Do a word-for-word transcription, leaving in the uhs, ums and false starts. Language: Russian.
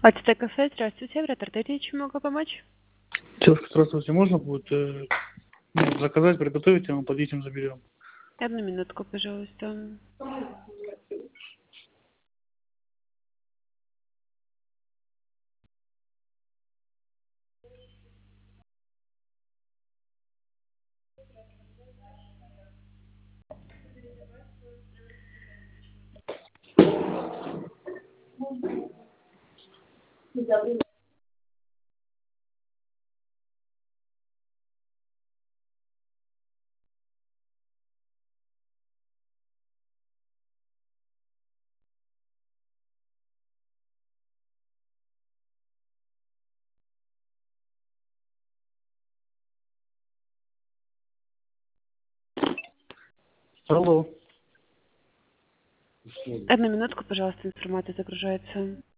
АТТ кафе, здравствуйте, оператор Дарья, чем могу помочь? Девушка, здравствуйте, можно будет э, ну, заказать, приготовить, а мы подъедем, заберем? Одну минутку, пожалуйста. Алло. Одну минутку, пожалуйста, информация загружается.